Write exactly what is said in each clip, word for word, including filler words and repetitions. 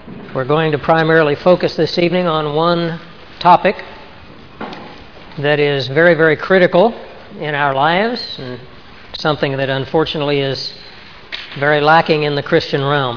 We're going to primarily focus this evening on one topic that is very, very critical in our lives and something that unfortunately is very lacking in the Christian realm.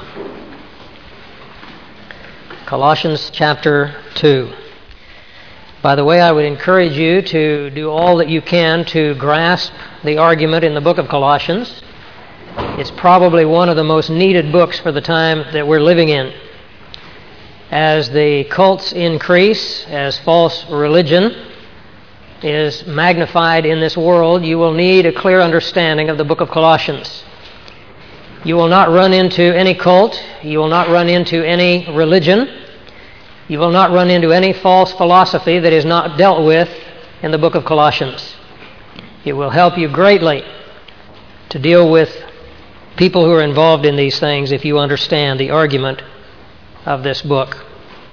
Colossians chapter two. By the way, I would encourage you to do all that you can to grasp the argument in the book of Colossians. It's probably one of the most needed books for the time that we're living in. As the cults increase, as false religion is magnified in this world, you will need a clear understanding of the book of Colossians. You will not run into any cult. You will not run into any religion. You will not run into any false philosophy that is not dealt with in the book of Colossians. It will help you greatly to deal with people who are involved in these things if you understand the argument of this book.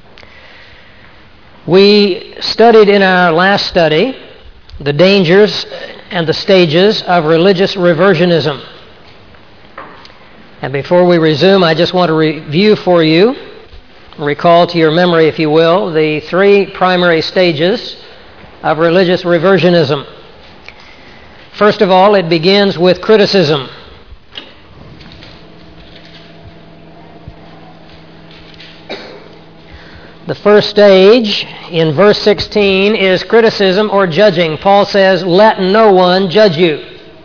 We studied in our last study the dangers and the stages of religious reversionism. And before we resume, I just want to review for you, recall to your memory, if you will, the three primary stages of religious reversionism. First of all, it begins with criticism. The first stage in verse sixteen is criticism or judging. Paul says, "Let no one judge you."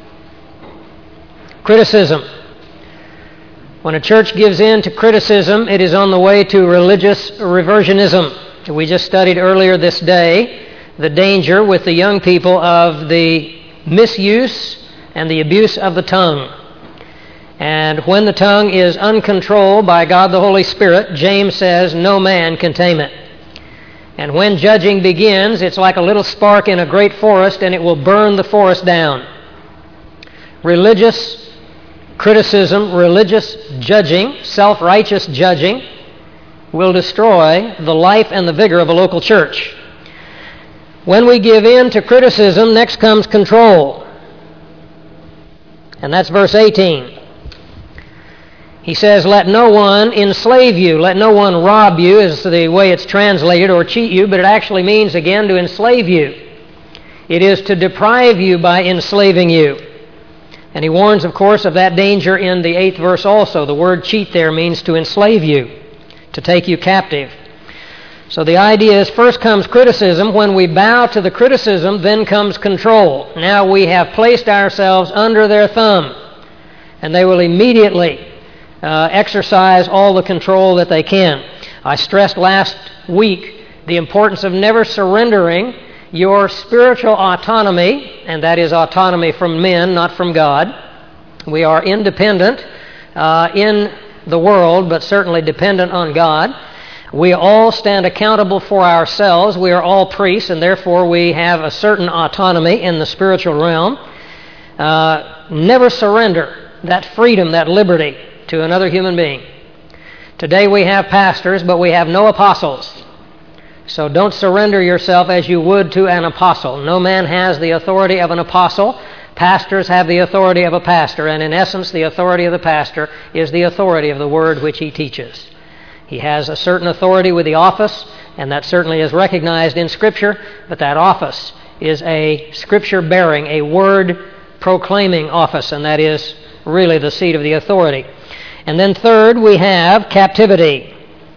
Criticism. When a church gives in to criticism, it is on the way to religious reversionism. We just studied earlier this day the danger with the young people of the misuse and the abuse of the tongue. And when the tongue is uncontrolled by God the Holy Spirit, James says, no man can tame it. And when judging begins, it's like a little spark in a great forest, and it will burn the forest down. Religious criticism, religious judging, self-righteous judging, will destroy the life and the vigor of a local church. When we give in to criticism, next comes control. And that's verse eighteen. He says, let no one enslave you. Let no one rob you is the way it's translated, or cheat you, but it actually means, again, to enslave you. It is to deprive you by enslaving you. And he warns, of course, of that danger in the eighth verse also. The word cheat there means to enslave you, to take you captive. So the idea is, first comes criticism. When we bow to the criticism, then comes control. Now we have placed ourselves under their thumb, and they will immediately Uh, exercise all the control that they can. I stressed last week the importance of never surrendering your spiritual autonomy, and that is autonomy from men, not from God. We are independent uh, in the world, but certainly dependent on God. We all stand accountable for ourselves. We are all priests, and therefore we have a certain autonomy in the spiritual realm. Uh, never surrender that freedom, that liberty, to another human being. Today we have pastors, but we have no apostles. So don't surrender yourself as you would to an apostle. No man has the authority of an apostle. Pastors have the authority of a pastor, and in essence the authority of the pastor is the authority of the word which he teaches. He has a certain authority with the office, and that certainly is recognized in Scripture, but that office is a Scripture-bearing, a word-proclaiming office, and that is really the seat of the authority. And then third, we have captivity.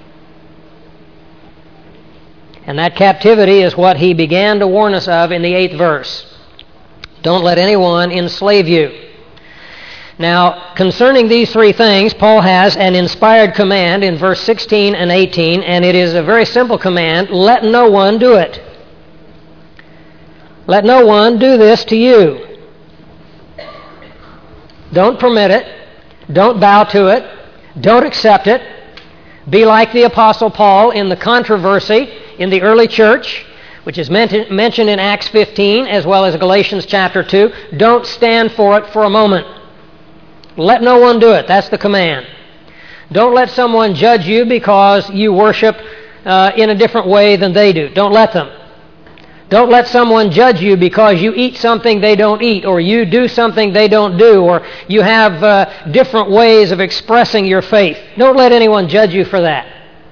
And that captivity is what he began to warn us of in the eighth verse. Don't let anyone enslave you. Now, concerning these three things, Paul has an inspired command in verse sixteen and eighteen, and it is a very simple command. Let no one do it. Let no one do this to you. Don't permit it. Don't bow to it. Don't accept it. Be like the Apostle Paul in the controversy in the early church, which is mentioned in Acts fifteen as well as Galatians chapter two. Don't stand for it for a moment. Let no one do it. That's the command. Don't let someone judge you because you worship uh, in a different way than they do. Don't let them. Don't let someone judge you because you eat something they don't eat, or you do something they don't do, or you have uh, different ways of expressing your faith. Don't let anyone judge you for that.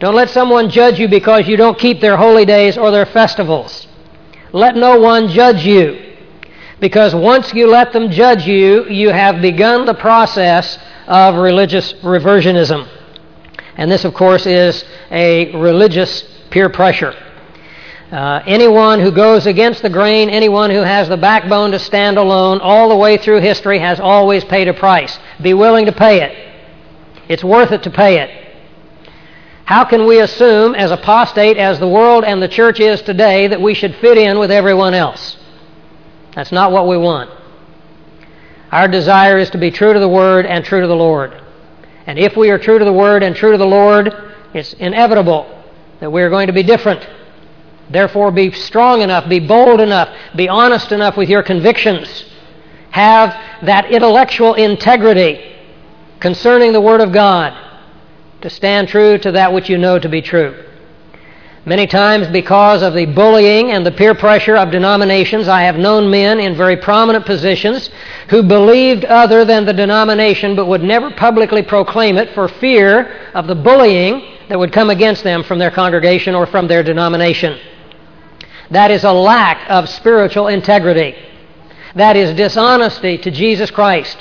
Don't let someone judge you because you don't keep their holy days or their festivals. Let no one judge you, because once you let them judge you, you have begun the process of religious reversionism. And this, of course, is a religious peer pressure. Uh, anyone who goes against the grain, anyone who has the backbone to stand alone all the way through history has always paid a price. Be willing to pay it. It's worth it to pay it. How can we assume, as apostate as the world and the church is today, that we should fit in with everyone else? That's not what we want. Our desire is to be true to the Word and true to the Lord. And if we are true to the Word and true to the Lord, it's inevitable that we are going to be different. Therefore, be strong enough, be bold enough, be honest enough with your convictions. Have that intellectual integrity concerning the Word of God to stand true to that which you know to be true. Many times, because of the bullying and the peer pressure of denominations, I have known men in very prominent positions who believed other than the denomination but would never publicly proclaim it for fear of the bullying that would come against them from their congregation or from their denomination. That is a lack of spiritual integrity. That is dishonesty to Jesus Christ.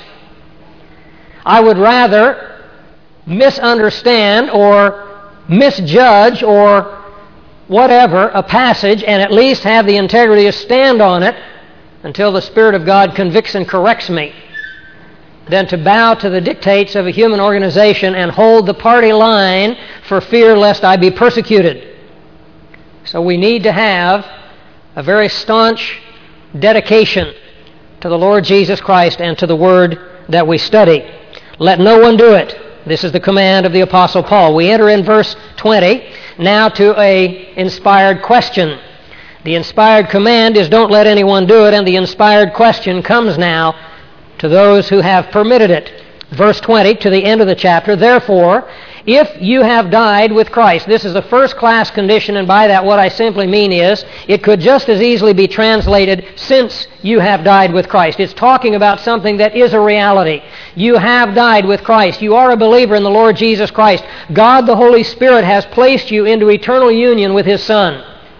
I would rather misunderstand or misjudge or whatever a passage and at least have the integrity to stand on it until the Spirit of God convicts and corrects me than to bow to the dictates of a human organization and hold the party line for fear lest I be persecuted. So we need to have a very staunch dedication to the Lord Jesus Christ and to the Word that we study. Let no one do it. This is the command of the Apostle Paul. We enter in verse twenty now to a inspired question. The inspired command is don't let anyone do it, and the inspired question comes now to those who have permitted it. Verse twenty, to the end of the chapter, therefore, if you have died with Christ. This is a first-class condition, and by that what I simply mean is it could just as easily be translated, since you have died with Christ. It's talking about something that is a reality. You have died with Christ. You are a believer in the Lord Jesus Christ. God the Holy Spirit has placed you into eternal union with His Son.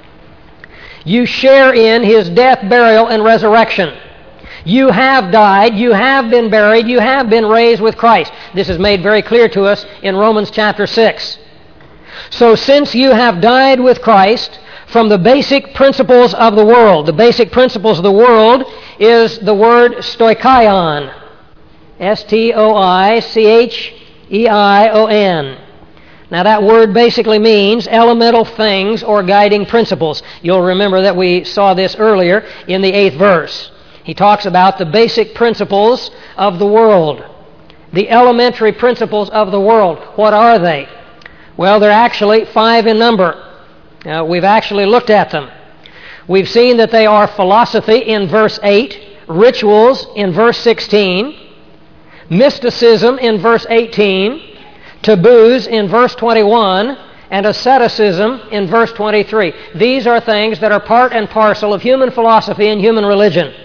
You share in His death, burial, and resurrection. You have died, you have been buried, you have been raised with Christ. This is made very clear to us in Romans chapter six. So since you have died with Christ from the basic principles of the world, the basic principles of the world is the word stoichion. S T O I C H E I O N. Now that word basically means elemental things or guiding principles. You'll remember that we saw this earlier in the eighth verse. He talks about the basic principles of the world, the elementary principles of the world. What are they? Well, they're actually five in number. Now, we've actually looked at them. We've seen that they are philosophy in verse eight, rituals in verse sixteen, mysticism in verse eighteen, taboos in verse twenty-one, and asceticism in verse twenty-three. These are things that are part and parcel of human philosophy and human religion.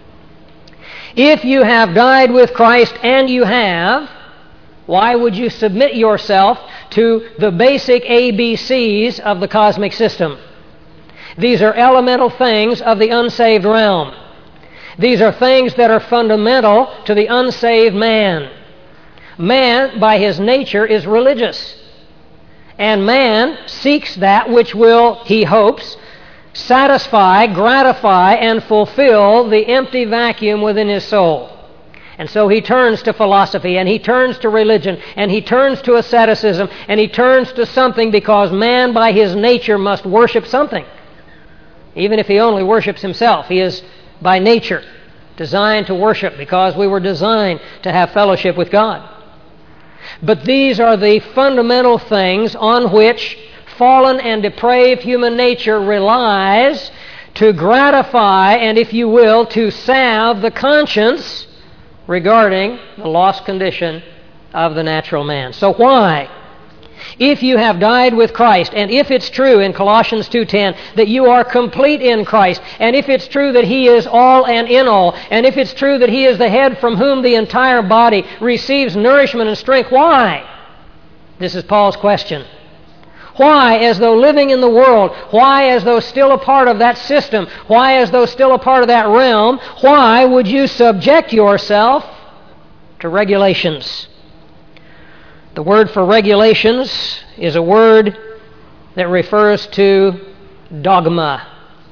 If you have died with Christ, and you have, why would you submit yourself to the basic A B Cs of the cosmic system? These are elemental things of the unsaved realm. These are things that are fundamental to the unsaved man. Man, by his nature, is religious. And man seeks that which will, he hopes, satisfy, gratify, and fulfill the empty vacuum within his soul. And so he turns to philosophy, and he turns to religion, and he turns to asceticism, and he turns to something because man by his nature must worship something. Even if he only worships himself, he is by nature designed to worship because we were designed to have fellowship with God. But these are the fundamental things on which fallen and depraved human nature relies to gratify and, if you will, to salve the conscience regarding the lost condition of the natural man. So why? If you have died with Christ, and if it's true in Colossians two ten that you are complete in Christ, and if it's true that He is all and in all, and if it's true that He is the head from whom the entire body receives nourishment and strength, why? This is Paul's question. Why, as though living in the world? Why, as though still a part of that system? Why, as though still a part of that realm? Why would you subject yourself to regulations? The word for regulations is a word that refers to dogma.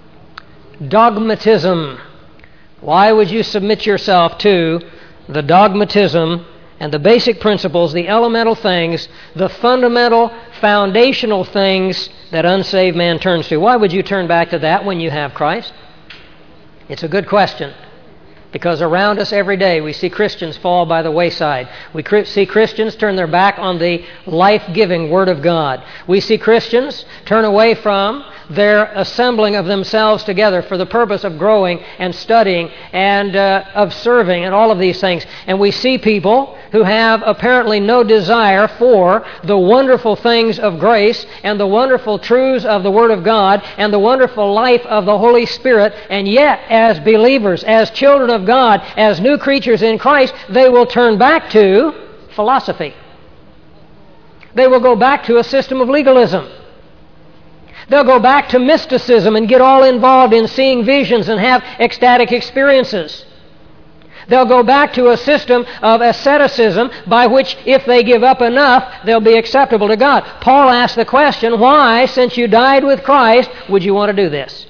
Dogmatism. Why would you submit yourself to the dogmatism and the basic principles, the elemental things, the fundamental, foundational things that unsaved man turns to? Why would you turn back to that when you have Christ? It's a good question. Because around us every day we see Christians fall by the wayside. We see Christians turn their back on the life-giving Word of God. We see Christians turn away from their assembling of themselves together for the purpose of growing and studying and uh, of serving and all of these things. And we see people who have apparently no desire for the wonderful things of grace and the wonderful truths of the Word of God and the wonderful life of the Holy Spirit, and yet as believers, as children of God, as new creatures in Christ, they will turn back to philosophy. They will go back to a system of legalism. They'll go back to mysticism and get all involved in seeing visions and have ecstatic experiences. They'll go back to a system of asceticism by which, if they give up enough, they'll be acceptable to God. Paul asked the question, why, since you died with Christ, would you want to do this?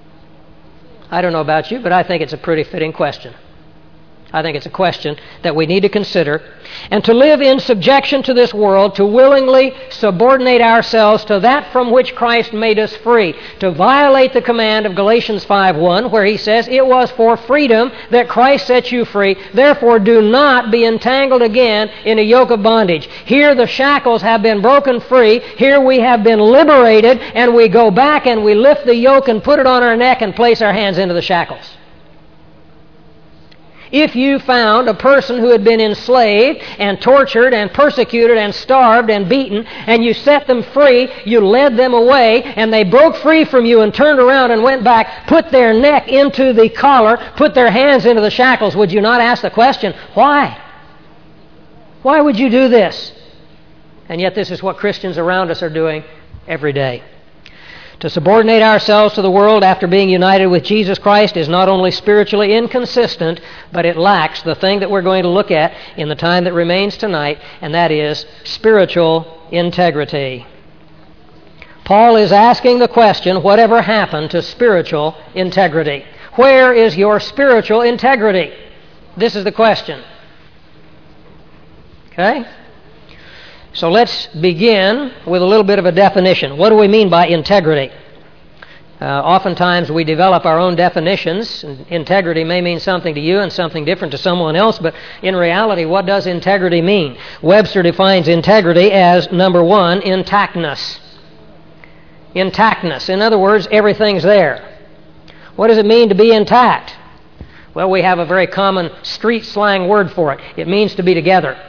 I don't know about you, but I think it's a pretty fitting question. I think it's a question that we need to consider. And to live in subjection to this world, to willingly subordinate ourselves to that from which Christ made us free, to violate the command of Galatians five one, where he says, it was for freedom that Christ set you free, therefore do not be entangled again in a yoke of bondage. Here the shackles have been broken free, here we have been liberated, and we go back and we lift the yoke and put it on our neck and place our hands into the shackles. If you found a person who had been enslaved and tortured and persecuted and starved and beaten, and you set them free, you led them away, and they broke free from you and turned around and went back, put their neck into the collar, put their hands into the shackles, would you not ask the question, why? Why would you do this? And yet this is what Christians around us are doing every day. To subordinate ourselves to the world after being united with Jesus Christ is not only spiritually inconsistent, but it lacks the thing that we're going to look at in the time that remains tonight, and that is spiritual integrity. Paul is asking the question, whatever happened to spiritual integrity? Where is your spiritual integrity? This is the question. Okay? So let's begin with a little bit of a definition. What do we mean by integrity? Uh, oftentimes we develop our own definitions. Integrity may mean something to you and something different to someone else, but in reality, what does integrity mean? Webster defines integrity as, number one, intactness. Intactness. In other words, everything's there. What does it mean to be intact? Well, we have a very common street slang word for it. It means to be together.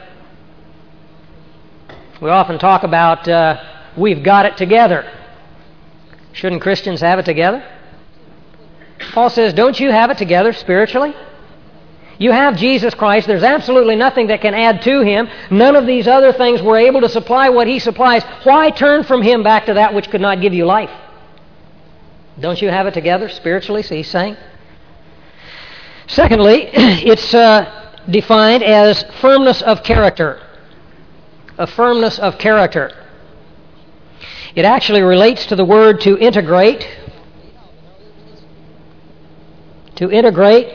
We often talk about, uh, we've got it together. Shouldn't Christians have it together? Paul says, don't you have it together spiritually? You have Jesus Christ. There's absolutely nothing that can add to Him. None of these other things were able to supply what He supplies. Why turn from Him back to that which could not give you life? Don't you have it together spiritually, so he's saying? Secondly, it's uh, defined as firmness of character. A firmness of character. It actually relates to the word to integrate. To integrate.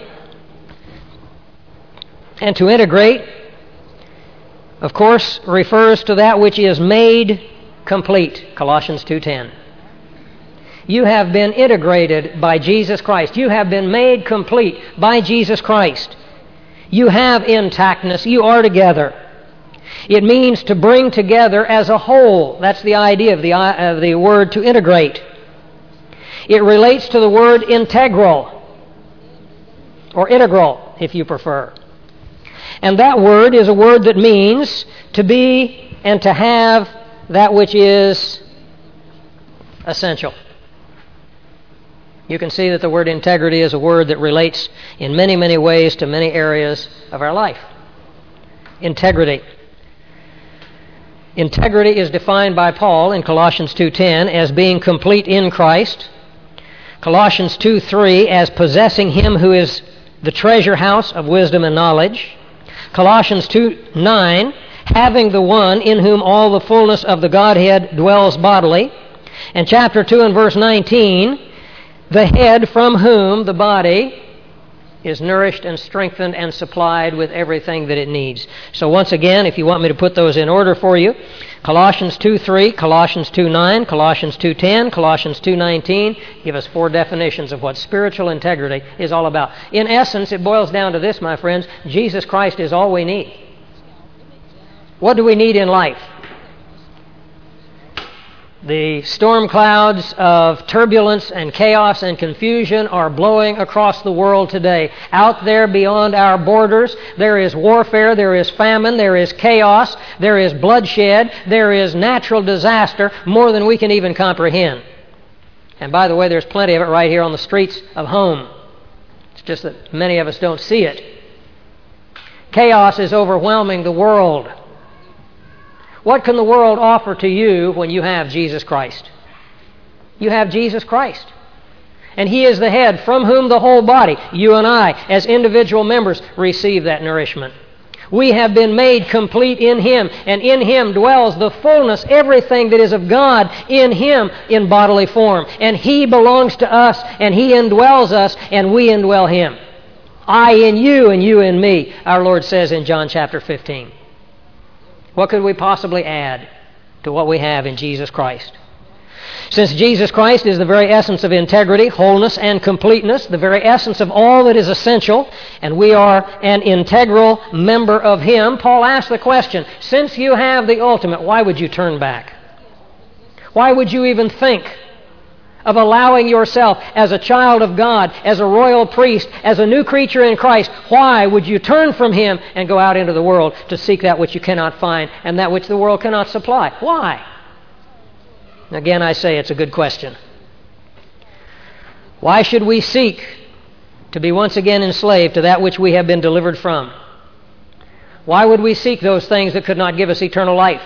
And to integrate, of course, refers to that which is made complete. Colossians two ten. You have been integrated by Jesus Christ. You have been made complete by Jesus Christ. You have intactness. You are together. It means to bring together as a whole. That's the idea of the, of the word to integrate. It relates to the word integral, or integral, if you prefer. And that word is a word that means to be and to have that which is essential. You can see that the word integrity is a word that relates in many, many ways to many areas of our life. Integrity. Integrity is defined by Paul in Colossians two ten as being complete in Christ, Colossians two three as possessing Him who is the treasure house of wisdom and knowledge, Colossians two nine, having the one in whom all the fullness of the Godhead dwells bodily, and chapter two and verse nineteen, the head from whom the body is nourished and strengthened and supplied with everything that it needs. So once again, if you want me to put those in order for you, Colossians two three, Colossians two nine, Colossians two ten, Colossians two nineteen give us four definitions of what spiritual integrity is all about. In essence, it boils down to this, my friends: Jesus Christ is all we need. What do we need in life? The storm clouds of turbulence and chaos and confusion are blowing across the world today. Out there beyond our borders, there is warfare, there is famine, there is chaos, there is bloodshed, there is natural disaster, more than we can even comprehend. And by the way, there's plenty of it right here on the streets of home. It's just that many of us don't see it. Chaos is overwhelming the world. What can the world offer to you when you have Jesus Christ? You have Jesus Christ. And He is the head from whom the whole body, you and I, as individual members, receive that nourishment. We have been made complete in Him, and in Him dwells the fullness, everything that is of God in Him in bodily form. And He belongs to us, and He indwells us, and we indwell Him. I in you, and you in me, our Lord says in John chapter fifteen. What could we possibly add to what we have in Jesus Christ? Since Jesus Christ is the very essence of integrity, wholeness, and completeness, the very essence of all that is essential, and we are an integral member of Him, Paul asks the question, since you have the ultimate, why would you turn back? Why would you even think of allowing yourself as a child of God, as a royal priest, as a new creature in Christ? Why would you turn from Him and go out into the world to seek that which you cannot find and that which the world cannot supply? Why? Again, I say it's a good question. Why should we seek to be once again enslaved to that which we have been delivered from? Why would we seek those things that could not give us eternal life?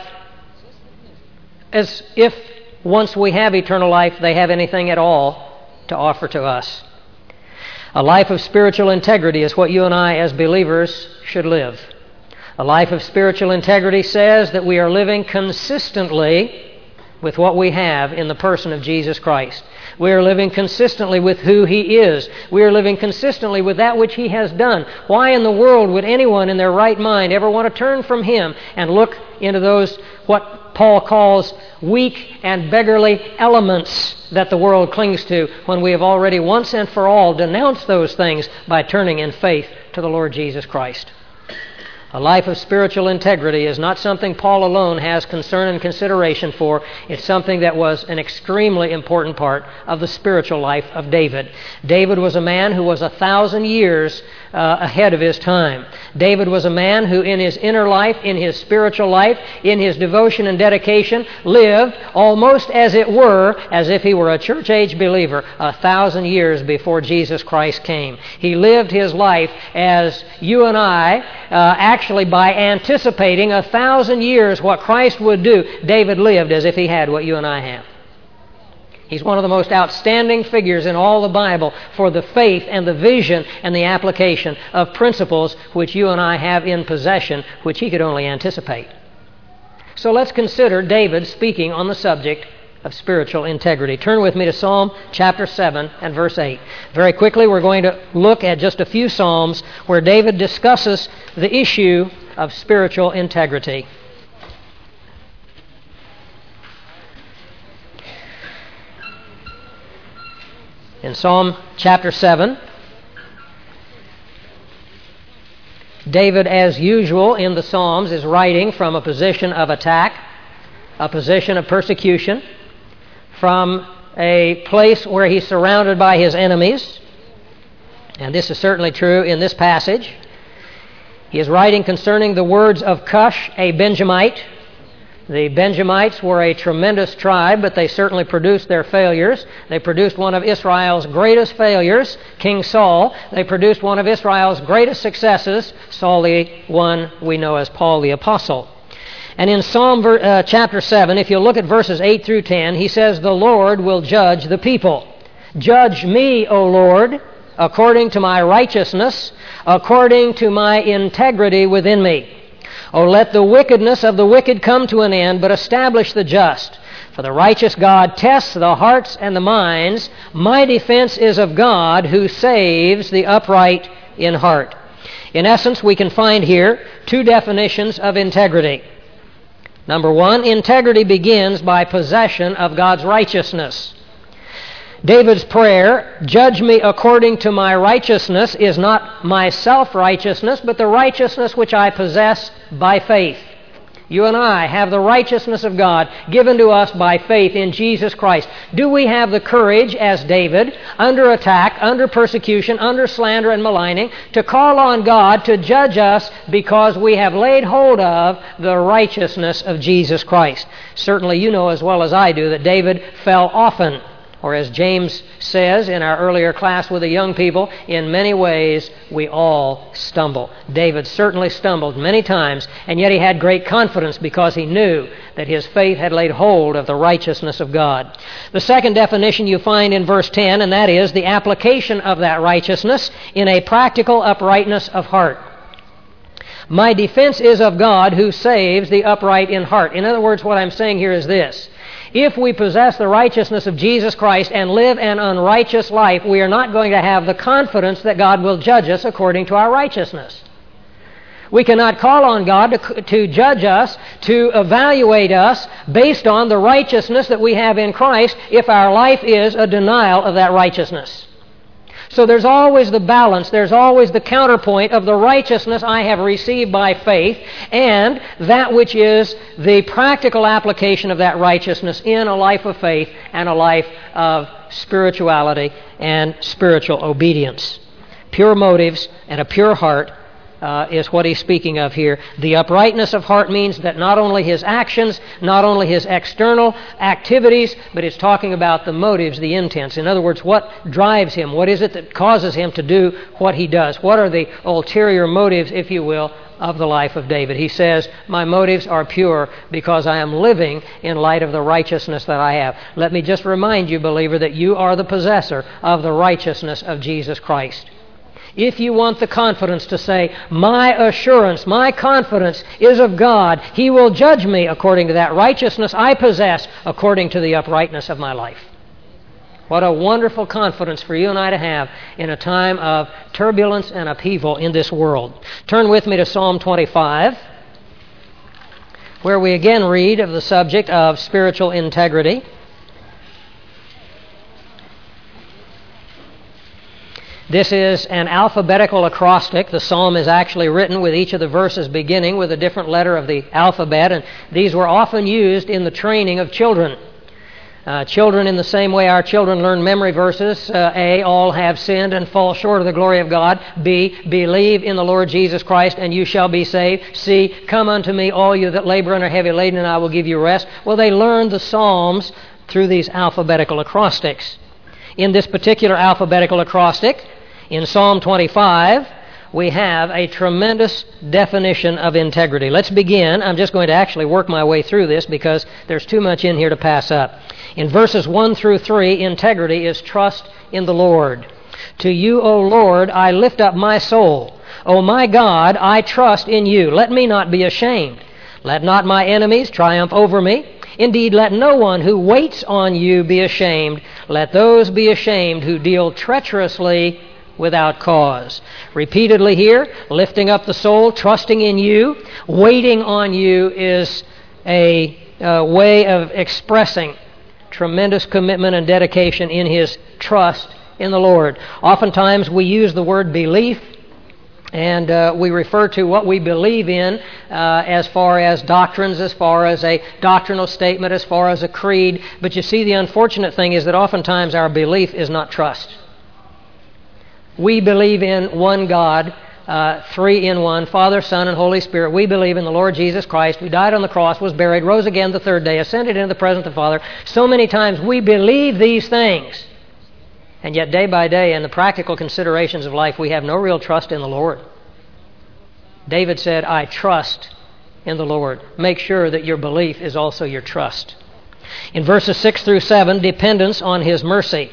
As if once we have eternal life, they have anything at all to offer to us. A life of spiritual integrity is what you and I as believers should live. A life of spiritual integrity says that we are living consistently with what we have in the person of Jesus Christ. We are living consistently with who He is. We are living consistently with that which He has done. Why in the world would anyone in their right mind ever want to turn from Him and look into those, what Paul calls weak and beggarly elements that the world clings to, when we have already once and for all denounced those things by turning in faith to the Lord Jesus Christ? A life of spiritual integrity is not something Paul alone has concern and consideration for. It's something that was an extremely important part of the spiritual life of David. David was a man who was a thousand years uh, ahead of his time. David was a man who in his inner life, in his spiritual life, in his devotion and dedication, lived almost as it were, as if he were a church-age believer, a thousand years before Jesus Christ came. He lived his life as you and I uh, actually by anticipating a thousand years what Christ would do. David lived as if he had what you and I have. He's one of the most outstanding figures in all the Bible for the faith and the vision and the application of principles which you and I have in possession, which he could only anticipate. So let's consider David speaking on the subject of spiritual integrity. Turn with me to Psalm chapter seven and verse eight. Very quickly, we're going to look at just a few Psalms where David discusses the issue of spiritual integrity. In Psalm chapter seven, David, as usual in the Psalms, is writing from a position of attack, a position of persecution, from a place where he's surrounded by his enemies. And this is certainly true in this passage. He is writing concerning the words of Cush, a Benjamite. The Benjamites were a tremendous tribe, but they certainly produced their failures. They produced one of Israel's greatest failures, King Saul. They produced one of Israel's greatest successes, Saul, the one we know as Paul the Apostle. And in Psalm uh, chapter seven, if you look at verses eight through ten, he says, "The Lord will judge the people. Judge me, O Lord, according to my righteousness, according to my integrity within me. O let the wickedness of the wicked come to an end, but establish the just. For the righteous God tests the hearts and the minds. My defense is of God, who saves the upright in heart." In essence, we can find here two definitions of integrity. Number one, integrity begins by possession of God's righteousness. David's prayer, "Judge me according to my righteousness," is not my self-righteousness, but the righteousness which I possess by faith. You and I have the righteousness of God given to us by faith in Jesus Christ. Do we have the courage, as David, under attack, under persecution, under slander and maligning, to call on God to judge us because we have laid hold of the righteousness of Jesus Christ? Certainly you know as well as I do that David fell often, or as James says in our earlier class with the young people, in many ways we all stumble. David certainly stumbled many times, and yet he had great confidence because he knew that his faith had laid hold of the righteousness of God. The second definition you find in verse ten, and that is the application of that righteousness in a practical uprightness of heart. My defense is of God, who saves the upright in heart. In other words, what I'm saying here is this. If we possess the righteousness of Jesus Christ and live an unrighteous life, we are not going to have the confidence that God will judge us according to our righteousness. We cannot call on God to, to judge us, to evaluate us based on the righteousness that we have in Christ if our life is a denial of that righteousness. So there's always the balance, there's always the counterpoint of the righteousness I have received by faith and that which is the practical application of that righteousness in a life of faith and a life of spirituality and spiritual obedience. Pure motives and a pure heart Uh, is what he's speaking of here. The uprightness of heart means that not only his actions, not only his external activities, but it's talking about the motives, the intents. In other words, what drives him? What is it that causes him to do what he does? What are the ulterior motives, if you will, of the life of David? He says, my motives are pure because I am living in light of the righteousness that I have. Let me just remind you, believer, that you are the possessor of the righteousness of Jesus Christ. If you want the confidence to say, my assurance, my confidence is of God, He will judge me according to that righteousness I possess, according to the uprightness of my life. What a wonderful confidence for you and I to have in a time of turbulence and upheaval in this world. Turn with me to Psalm twenty-five, where we again read of the subject of spiritual integrity. This is an alphabetical acrostic. The psalm is actually written with each of the verses beginning with a different letter of the alphabet, and these were often used in the training of children. Uh, children, in the same way our children learn memory verses. Uh, A, all have sinned and fall short of the glory of God. B, believe in the Lord Jesus Christ and you shall be saved. C, come unto me, all you that labor and are heavy laden, and I will give you rest. Well, they learned the Psalms through these alphabetical acrostics. In this particular alphabetical acrostic, in Psalm twenty-five, we have a tremendous definition of integrity. Let's begin. I'm just going to actually work my way through this because there's too much in here to pass up. In verses one through three, integrity is trust in the Lord. To you, O Lord, I lift up my soul. O my God, I trust in you. Let me not be ashamed. Let not my enemies triumph over me. Indeed, let no one who waits on you be ashamed. Let those be ashamed who deal treacherously without cause. Repeatedly here, lifting up the soul, trusting in you, waiting on you is a, a way of expressing tremendous commitment and dedication in his trust in the Lord. Oftentimes we use the word belief, and uh, we refer to what we believe in uh, as far as doctrines, as far as a doctrinal statement, as far as a creed. But you see, the unfortunate thing is that oftentimes our belief is not trust. We believe in one God, uh, three in one, Father, Son, and Holy Spirit. We believe in the Lord Jesus Christ, who died on the cross, was buried, rose again the third day, ascended into the presence of the Father. So many times we believe these things. And yet day by day in the practical considerations of life, we have no real trust in the Lord. David said, I trust in the Lord. Make sure that your belief is also your trust. In verses six through seven, dependence on His mercy.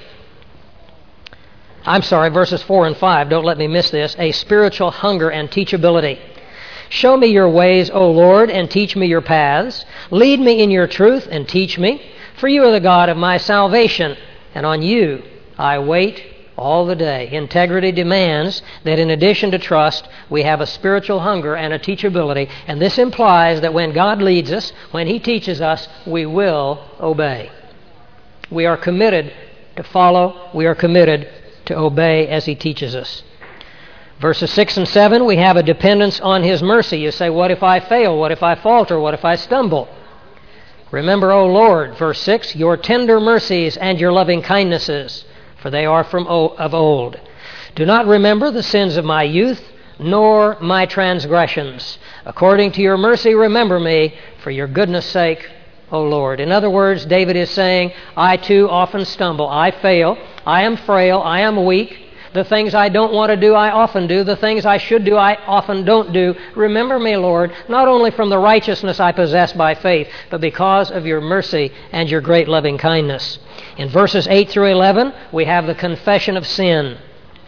I'm sorry, verses four and five, don't let me miss this. A spiritual hunger and teachability. Show me your ways, O Lord, and teach me your paths. Lead me in your truth and teach me. For you are the God of my salvation, and on you I wait all the day. Integrity demands that in addition to trust, we have a spiritual hunger and a teachability, and this implies that when God leads us, when He teaches us, we will obey. We are committed to follow. We are committed to obey as He teaches us. Verses six and seven, we have a dependence on His mercy. You say, what if I fail? What if I falter? What if I stumble? Remember, O Lord, verse six, your tender mercies and your loving kindnesses, for they are from o- of old. Do not remember the sins of my youth, nor my transgressions. According to your mercy, remember me, for your goodness' sake, O Lord. In other words, David is saying, I too often stumble. I fail. I am frail. I am weak. The things I don't want to do, I often do. The things I should do, I often don't do. Remember me, Lord, not only from the righteousness I possess by faith, but because of your mercy and your great loving kindness. In verses eight through eleven, we have the confession of sin.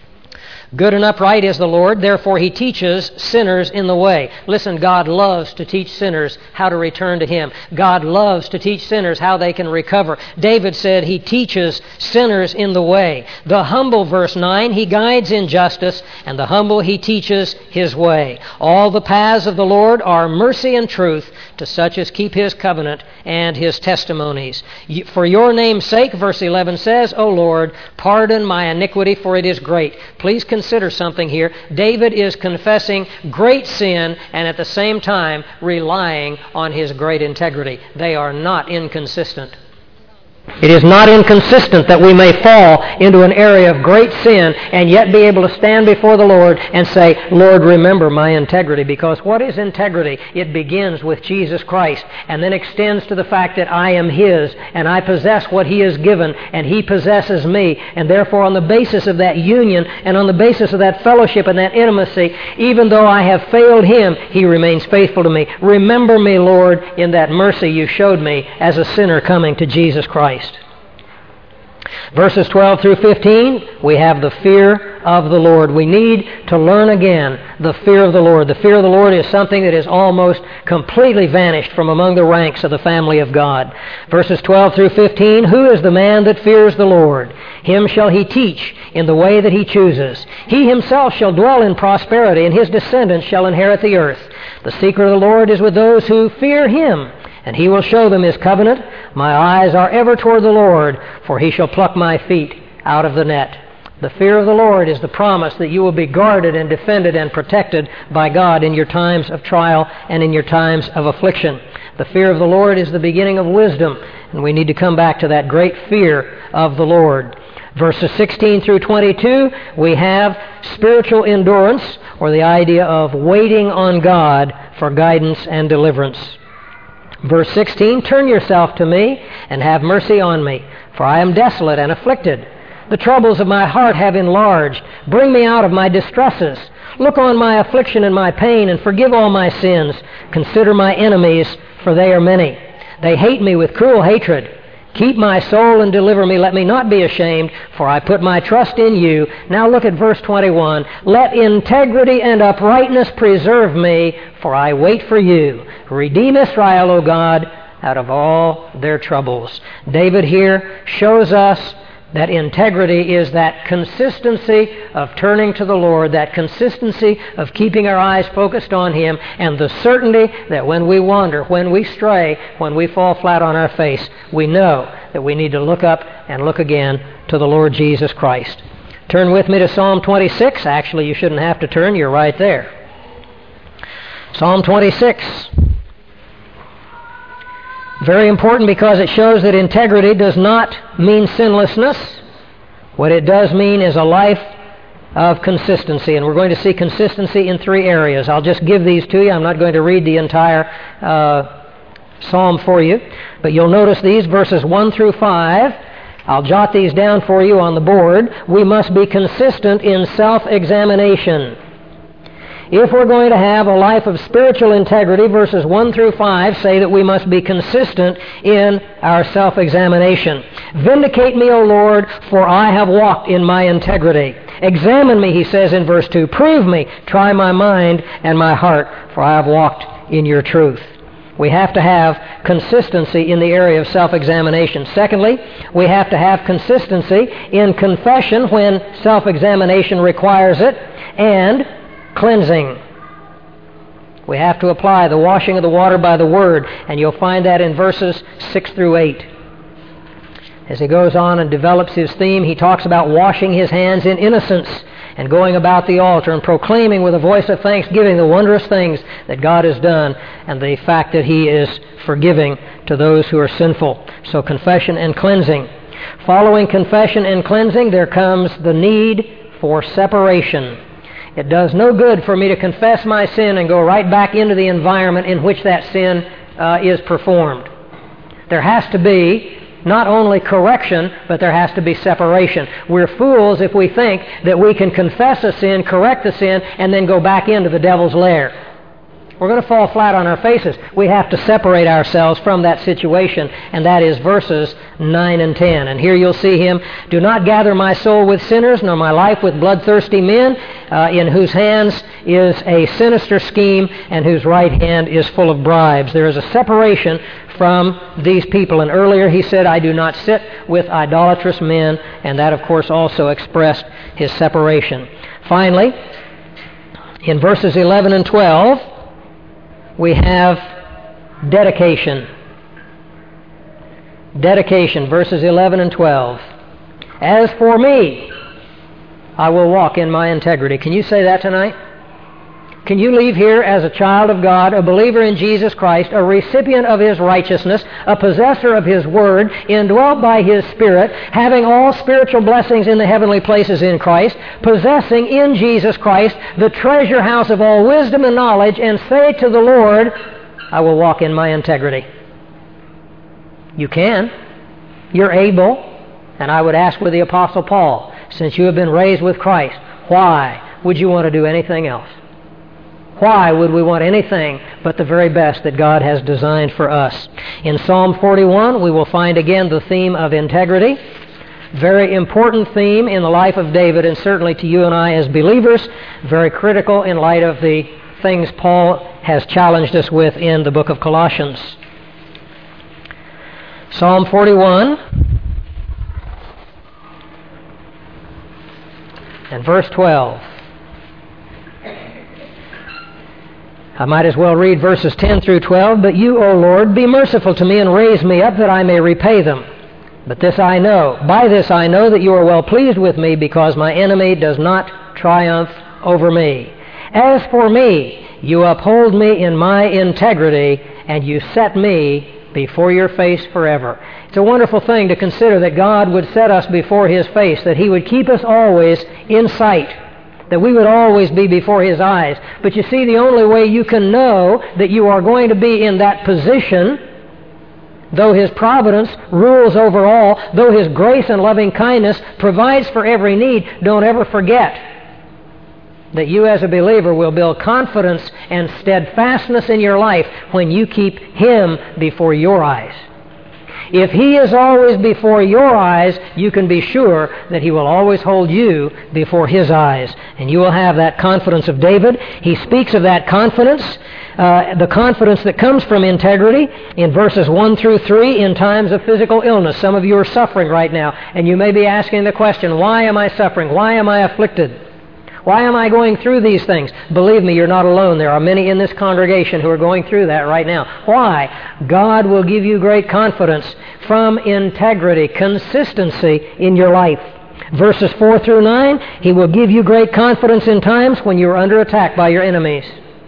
Good and upright is the Lord, therefore He teaches sinners in the way. Listen, God loves to teach sinners how to return to Him. God loves to teach sinners how they can recover. David said He teaches sinners in the way. The humble, verse nine, He guides in justice, and the humble He teaches His way. All the paths of the Lord are mercy and truth to such as keep His covenant and His testimonies. For your name's sake, verse eleven says, O Lord, pardon my iniquity, for it is great. Please consider something here. David is confessing great sin and at the same time relying on his great integrity. They are not inconsistent. It is not inconsistent that we may fall into an area of great sin and yet be able to stand before the Lord and say, Lord, remember my integrity. Because what is integrity? It begins with Jesus Christ and then extends to the fact that I am His and I possess what He has given and He possesses me. And therefore on the basis of that union and on the basis of that fellowship and that intimacy, even though I have failed Him, He remains faithful to me. Remember me, Lord, in that mercy you showed me as a sinner coming to Jesus Christ. Verses twelve through fifteen, we have the fear of the Lord. We need to learn again the fear of the Lord. The fear of the Lord is something that has almost completely vanished from among the ranks of the family of God. Verses twelve through fifteen, who is the man that fears the Lord? Him shall He teach in the way that He chooses. He Himself shall dwell in prosperity, and His descendants shall inherit the earth. The secret of the Lord is with those who fear Him, and He will show them His covenant. My eyes are ever toward the Lord, for He shall pluck my feet out of the net. The fear of the Lord is the promise that you will be guarded and defended and protected by God in your times of trial and in your times of affliction. The fear of the Lord is the beginning of wisdom, and we need to come back to that great fear of the Lord. Verses sixteen through twenty-two, we have spiritual endurance, or the idea of waiting on God for guidance and deliverance. Verse sixteen, turn yourself to me and have mercy on me, for I am desolate and afflicted. The troubles of my heart have enlarged. Bring me out of my distresses. Look on my affliction and my pain, and forgive all my sins. Consider my enemies, for they are many. They hate me with cruel hatred. Keep my soul and deliver me. Let me not be ashamed, for I put my trust in you. Now look at verse twenty-one. Let integrity and uprightness preserve me, for I wait for you. Redeem Israel, O God, out of all their troubles. David here shows us that integrity is that consistency of turning to the Lord, that consistency of keeping our eyes focused on Him, and the certainty that when we wander, when we stray, when we fall flat on our face, we know that we need to look up and look again to the Lord Jesus Christ. Turn with me to Psalm twenty-six. Actually, you shouldn't have to turn. You're right there. Psalm twenty-six. Very important because it shows that integrity does not mean sinlessness. What it does mean is a life of consistency. And we're going to see consistency in three areas. I'll just give these to you. I'm not going to read the entire uh, psalm for you. But you'll notice these, verses one through five. I'll jot these down for you on the board. We must be consistent in self-examination. If we're going to have a life of spiritual integrity, verses one through five say that we must be consistent in our self-examination. Vindicate me, O Lord, for I have walked in my integrity. Examine me, he says in verse two. Prove me, try my mind and my heart, for I have walked in your truth. We have to have consistency in the area of self-examination. Secondly, we have to have consistency in confession when self-examination requires it, and cleansing. We have to apply the washing of the water by the Word, and you'll find that in verses six through eight. As he goes on and develops his theme, he talks about washing his hands in innocence and going about the altar and proclaiming with a voice of thanksgiving the wondrous things that God has done and the fact that he is forgiving to those who are sinful. So confession and cleansing. Following confession and cleansing, there comes the need for separation. It does no good for me to confess my sin and go right back into the environment in which that sin uh, is performed. There has to be not only correction, but there has to be separation. We're fools if we think that we can confess a sin, correct the sin, and then go back into the devil's lair. We're going to fall flat on our faces. We have to separate ourselves from that situation, and that is verses nine and ten. And here you'll see him, do not gather my soul with sinners, nor my life with bloodthirsty men, uh, in whose hands is a sinister scheme, and whose right hand is full of bribes. There is a separation from these people. And earlier he said, I do not sit with idolatrous men, and that of course also expressed his separation. Finally, in verses eleven and twelve, we have dedication. Dedication, verses eleven and twelve. As for me, I will walk in my integrity. Can you say that tonight? Can you leave here as a child of God, a believer in Jesus Christ, a recipient of his righteousness, a possessor of his word, indwelt by his Spirit, having all spiritual blessings in the heavenly places in Christ, possessing in Jesus Christ the treasure house of all wisdom and knowledge, and say to the Lord, I will walk in my integrity? You can. You're able. And I would ask with the Apostle Paul, since you have been raised with Christ, why would you want to do anything else? Why would we want anything but the very best that God has designed for us? In Psalm forty-one, we will find again the theme of integrity. Very important theme in the life of David, and certainly to you and I as believers, very critical in light of the things Paul has challenged us with in the book of Colossians. Psalm forty-one and verse twelve. I might as well read verses ten through twelve. But you, O Lord, be merciful to me and raise me up that I may repay them. But this I know, by this I know that you are well pleased with me, because my enemy does not triumph over me. As for me, you uphold me in my integrity, and you set me before your face forever. It's a wonderful thing to consider that God would set us before his face, that he would keep us always in sight, that we would always be before his eyes. But you see, the only way you can know that you are going to be in that position, though his providence rules over all, though his grace and loving kindness provides for every need, don't ever forget that you as a believer will build confidence and steadfastness in your life when you keep him before your eyes. If he is always before your eyes, you can be sure that he will always hold you before his eyes. And you will have that confidence of David. He speaks of that confidence, uh, the confidence that comes from integrity, in verses one through three in times of physical illness. Some of you are suffering right now, and you may be asking the question, why am I suffering? Why am I afflicted? Why am I going through these things? Believe me, you're not alone. There are many in this congregation who are going through that right now. Why? God will give you great confidence from integrity, consistency in your life. Verses four through nine, he will give you great confidence in times when you are under attack by your enemies.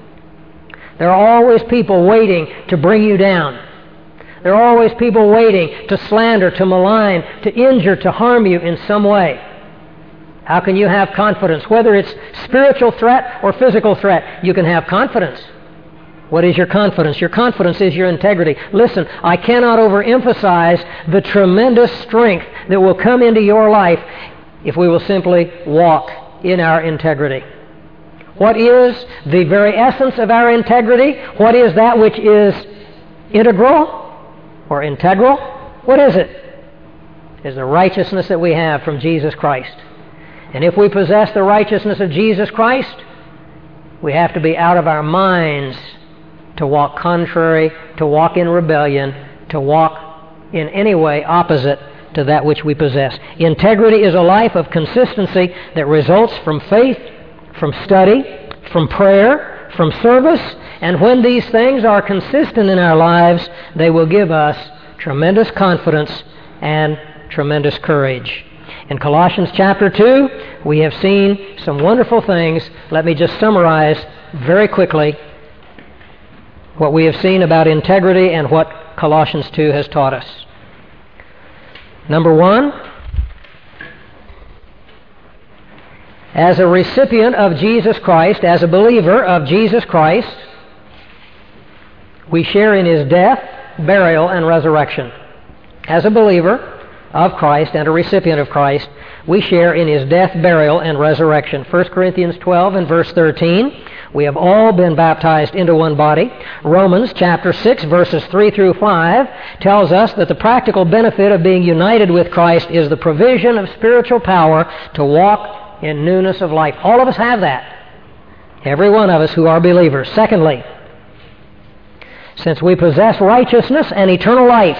There are always people waiting to bring you down. There are always people waiting to slander, to malign, to injure, to harm you in some way. How can you have confidence? Whether it's spiritual threat or physical threat, you can have confidence. What is your confidence? Your confidence is your integrity. Listen, I cannot overemphasize the tremendous strength that will come into your life if we will simply walk in our integrity. What is the very essence of our integrity? What is that which is integral or integral? What is it? It is the righteousness that we have from Jesus Christ. And if we possess the righteousness of Jesus Christ, we have to be out of our minds to walk contrary, to walk in rebellion, to walk in any way opposite to that which we possess. Integrity is a life of consistency that results from faith, from study, from prayer, from service, and when these things are consistent in our lives, they will give us tremendous confidence and tremendous courage. In Colossians chapter two, we have seen some wonderful things. Let me just summarize very quickly what we have seen about integrity and what Colossians two has taught us. Number one, as a recipient of Jesus Christ, as a believer of Jesus Christ, we share in His death, burial, and resurrection. As a believer of Christ and a recipient of Christ, we share in His death, burial, and resurrection. First Corinthians twelve and verse thirteen, we have all been baptized into one body. Romans chapter six, verses three through five, tells us that the practical benefit of being united with Christ is the provision of spiritual power to walk in newness of life. All of us have that. Every one of us who are believers. Secondly, since we possess righteousness and eternal life,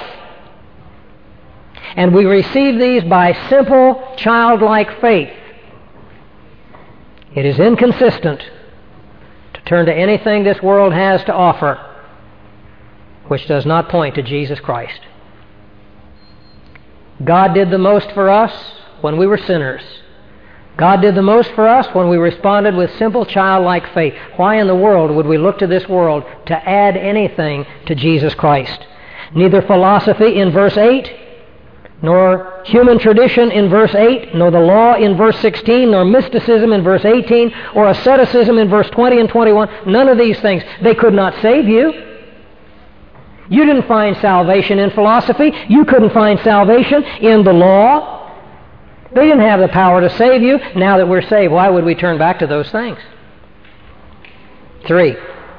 and we receive these by simple, childlike faith, it is inconsistent to turn to anything this world has to offer which does not point to Jesus Christ. God did the most for us when we were sinners. God did the most for us when we responded with simple, childlike faith. Why in the world would we look to this world to add anything to Jesus Christ? Neither philosophy in verse eight, nor human tradition in verse eight, nor the law in verse sixteen, nor mysticism in verse eighteen, or asceticism in verse twenty and twenty-one. None of these things. They could not save you. You didn't find salvation in philosophy. You couldn't find salvation in the law. They didn't have the power to save you. Now that we're saved, why would we turn back to those things? Three,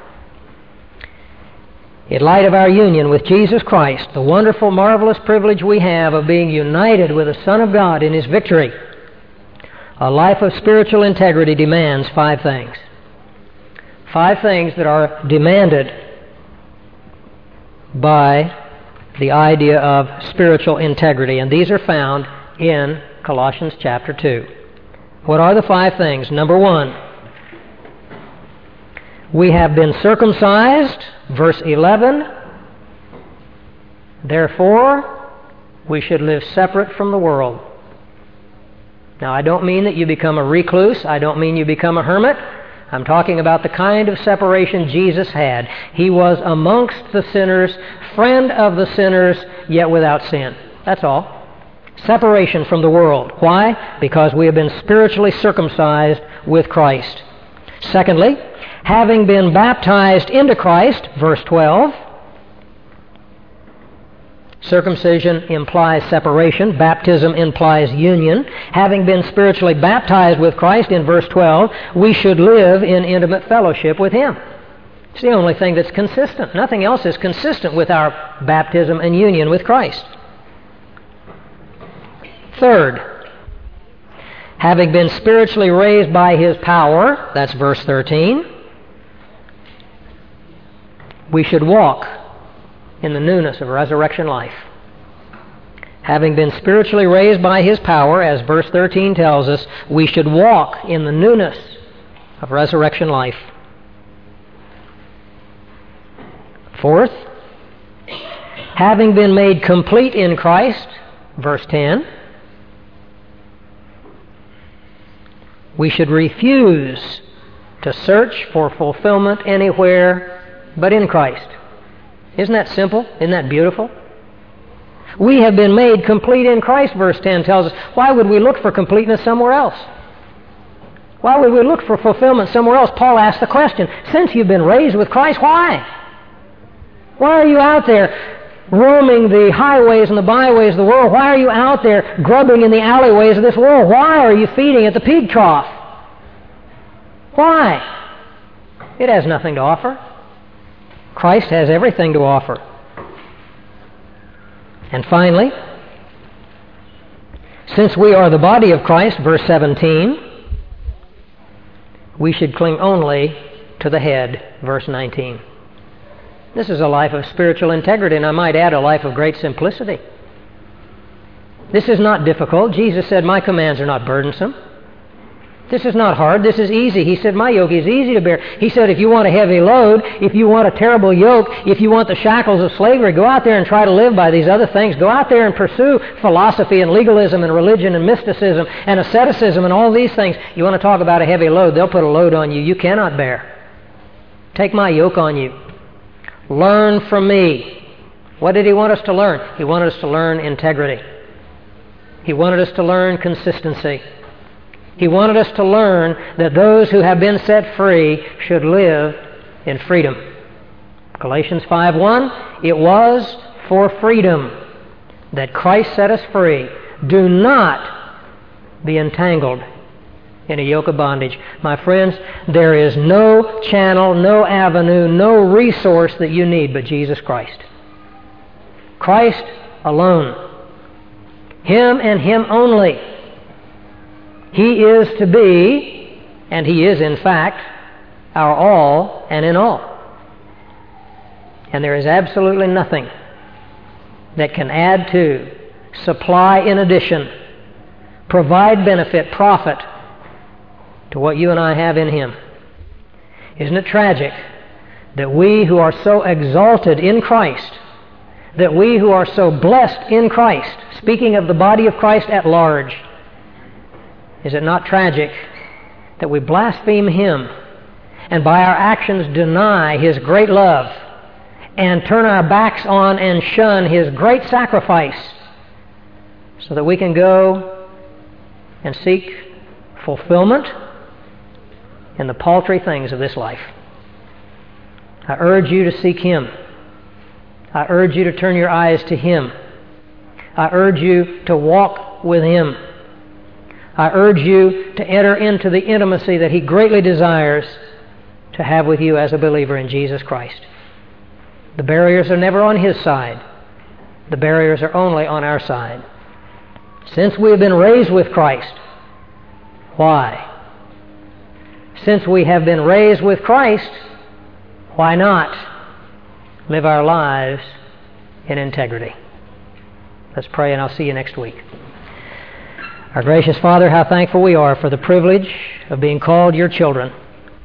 in light of our union with Jesus Christ, the wonderful, marvelous privilege we have of being united with the Son of God in His victory, a life of spiritual integrity demands five things. Five things that are demanded by the idea of spiritual integrity, and these are found in Colossians chapter two. What are the five things? Number one, we have been circumcised, verse eleven. Therefore, we should live separate from the world. Now, I don't mean that you become a recluse. I don't mean you become a hermit. I'm talking about the kind of separation Jesus had. He was amongst the sinners, friend of the sinners, yet without sin. That's all. Separation from the world. Why? Because we have been spiritually circumcised with Christ. Secondly, having been baptized into Christ, verse twelve. Circumcision implies separation. Baptism implies union. Having been spiritually baptized with Christ, in verse twelve, we should live in intimate fellowship with Him. It's the only thing that's consistent. Nothing else is consistent with our baptism and union with Christ. Third, having been spiritually raised by His power, that's verse thirteen, we should walk in the newness of resurrection life. Having been spiritually raised by His power, as verse thirteen tells us, we should walk in the newness of resurrection life. Fourth, having been made complete in Christ, verse ten, we should refuse to search for fulfillment anywhere but in Christ. Isn't that simple? Isn't that beautiful? We have been made complete in Christ, verse ten tells us. Why would we look for completeness somewhere else? Why would we look for fulfillment somewhere else? Paul asked the question, since you've been raised with Christ, why? Why are you out there roaming the highways and the byways of the world? Why are you out there grubbing in the alleyways of this world? Why are you feeding at the pig trough? Why? It has nothing to offer. Christ has everything to offer. And finally, since we are the body of Christ, verse seventeen, we should cling only to the head, verse nineteen. This is a life of spiritual integrity, and I might add a life of great simplicity. This is not difficult. Jesus said, my commands are not burdensome. This is not hard. This is easy. He said, my yoke is easy to bear. He said, if you want a heavy load, if you want a terrible yoke, if you want the shackles of slavery, go out there and try to live by these other things. Go out there and pursue philosophy and legalism and religion and mysticism and asceticism and all these things. You want to talk about a heavy load, they'll put a load on you you cannot bear. Take my yoke on you. Learn from me. What did he want us to learn? He wanted us to learn integrity. He wanted us to learn consistency. He wanted us to learn that those who have been set free should live in freedom. Galatians five one, it was for freedom that Christ set us free. Do not be entangled in a yoke of bondage. My friends, there is no channel, no avenue, no resource that you need but Jesus Christ. Christ alone. Him and Him only. He is to be, and He is in fact, our all and in all. And there is absolutely nothing that can add to, supply in addition, provide benefit, profit to what you and I have in Him. Isn't it tragic that we who are so exalted in Christ, that we who are so blessed in Christ, speaking of the body of Christ at large, is it not tragic that we blaspheme Him and by our actions deny His great love and turn our backs on and shun His great sacrifice so that we can go and seek fulfillment in the paltry things of this life? I urge you to seek Him. I urge you to turn your eyes to Him. I urge you to walk with Him. I urge you to enter into the intimacy that He greatly desires to have with you as a believer in Jesus Christ. The barriers are never on His side. The barriers are only on our side. Since we have been raised with Christ, why? Since we have been raised with Christ, why not live our lives in integrity? Let's pray, and I'll see you next week. Our gracious Father, how thankful we are for the privilege of being called your children.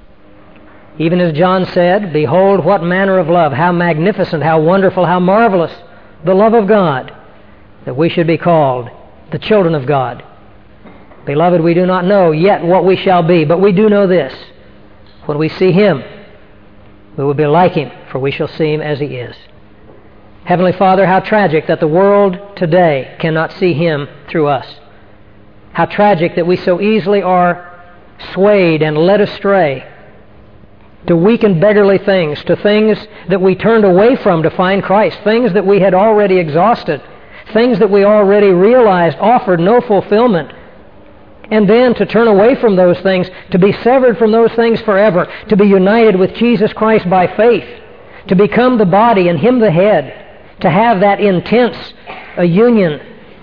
Even as John said, behold what manner of love, how magnificent, how wonderful, how marvelous the love of God, that we should be called the children of God. Beloved, we do not know yet what we shall be, but we do know this. When we see Him, we will be like Him, for we shall see Him as He is. Heavenly Father, how tragic that the world today cannot see Him through us. How tragic that we so easily are swayed and led astray to weak and beggarly things, to things that we turned away from to find Christ, things that we had already exhausted, things that we already realized offered no fulfillment, and then to turn away from those things, to be severed from those things forever, to be united with Jesus Christ by faith, to become the body and Him the head, to have that intense a union.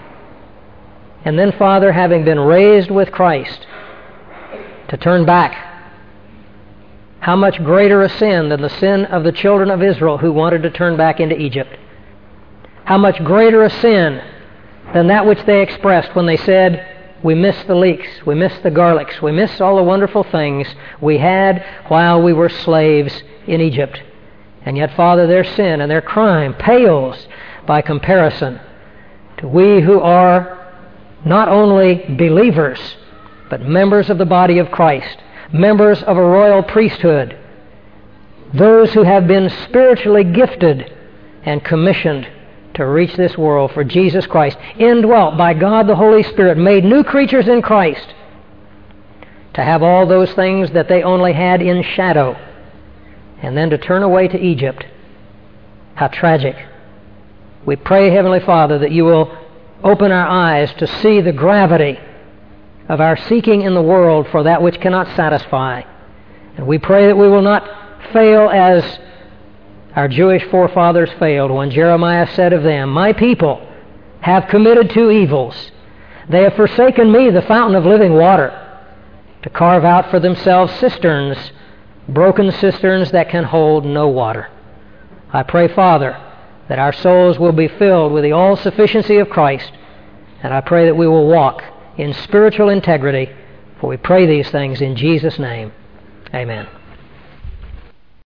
And then, Father, having been raised with Christ, to turn back. How much greater a sin than the sin of the children of Israel who wanted to turn back into Egypt? How much greater a sin than that which they expressed when they said, we miss the leeks, we miss the garlics, we miss all the wonderful things we had while we were slaves in Egypt. And yet, Father, their sin and their crime pales by comparison to we who are not only believers, but members of the body of Christ, members of a royal priesthood, those who have been spiritually gifted and commissioned to reach this world for Jesus Christ, indwelt by God the Holy Spirit, made new creatures in Christ, to have all those things that they only had in shadow, and then to turn away to Egypt. How tragic. We pray, Heavenly Father, that you will open our eyes to see the gravity of our seeking in the world for that which cannot satisfy, And we pray that we will not fail as our Jewish forefathers failed when Jeremiah said of them, "My people have committed two evils. They have forsaken me, the fountain of living water, to carve out for themselves cisterns, broken cisterns that can hold no water." I pray, Father, that our souls will be filled with the all-sufficiency of Christ, and I pray that we will walk in spiritual integrity, for we pray these things in Jesus' name. Amen.